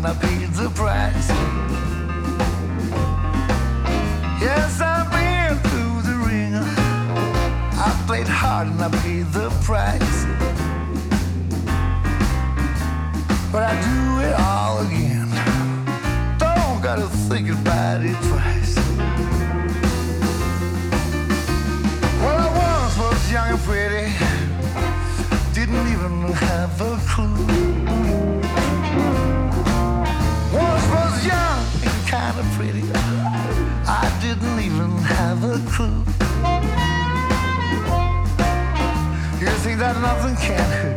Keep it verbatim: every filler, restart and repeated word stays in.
and I paid the price. Yes, I've been through the ringer. I played hard and I paid the price. But I do it all again. Don't gotta think about it twice. Well, I once was young and pretty, didn't even have a clue. Once was young and kind of pretty, I didn't even have a clue. You think that nothing can hurt?